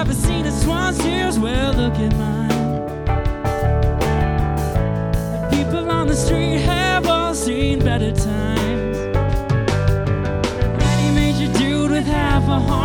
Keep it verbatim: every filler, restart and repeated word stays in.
ever seen a swan's tears? Well, look at mine. The people on the street have all seen better times. Any major dude with half a heart